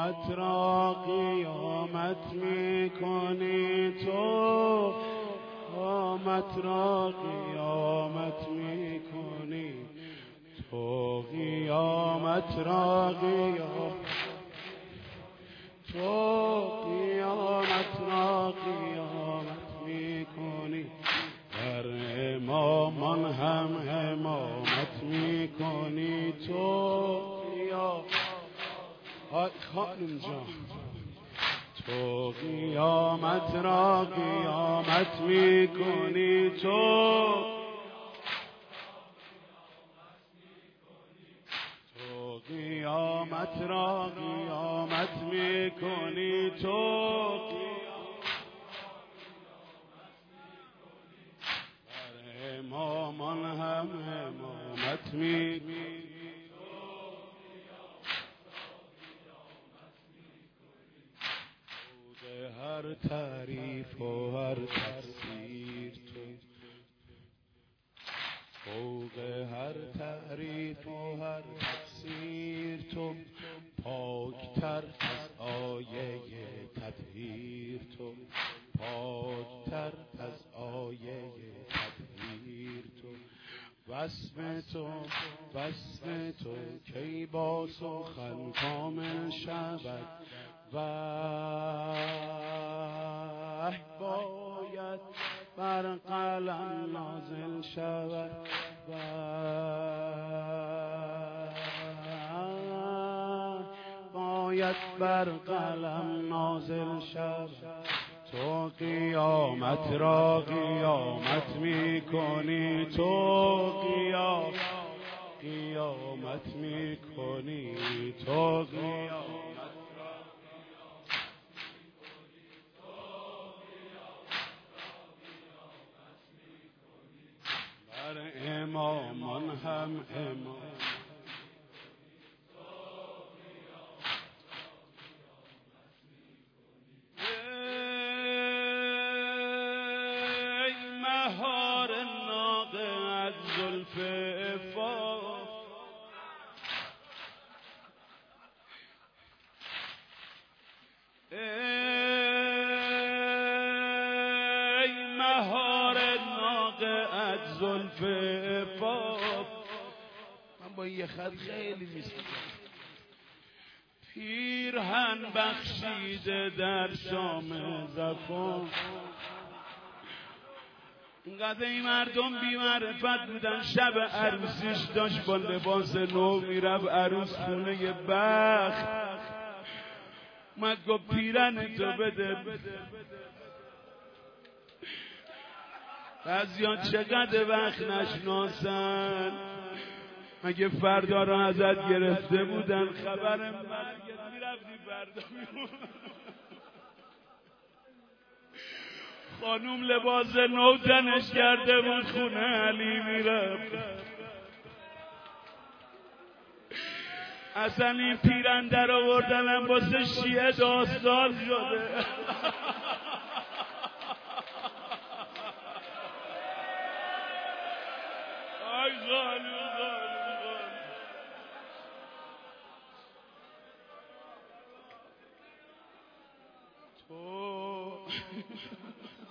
قیامت را قیامت میکنی تو، قیامت را قیامت میکنی تو، قیامت را قیامت تو، قیامت را قیامت میکنی، در امامان هم امامت میکنی تو، خانم جان تو، قیامت را قیامت میکنی تو، تو قیامت را قیامت میکنی تو، بر امامان هم امامت میکنی، هر تعریف و هر تفسیر تو، فوق هر تعریف و هر تفسیر تو، پاکتر از آیه تطهیر تو، پاکتر از آیه تطهیر تو، وصف تو کی با سخن کامل شود، وحی باید بر قلم نازل شود، باید بر قلم نازل شود، تو قیامت را قیامت میکنی تو، قیامت میکنی تو، امامان هم امام ای مهار ناقه از زلف عفاف، ای مهار ناقه از زلف عفاف، من با یه خط خیلی میستم، پیرهن بخشیده در شام زفاف، اینقدر این مردم بی معرفت بودن، شب عروسیش داشت با لباس نو میرفت عروس خونه بخت، من گفت پیرهن تو بده، بعضیان چقدر وقت نشناسن، مگه فردا را ازت گرفته بودن خبر مرگت میرفتی فردا میمون، خانوم لباس نو تنش کرده بود خونه علی میرفت، اصلا این پیرن در آوردنم واسه شیعه داستان شده. آی خانوم تو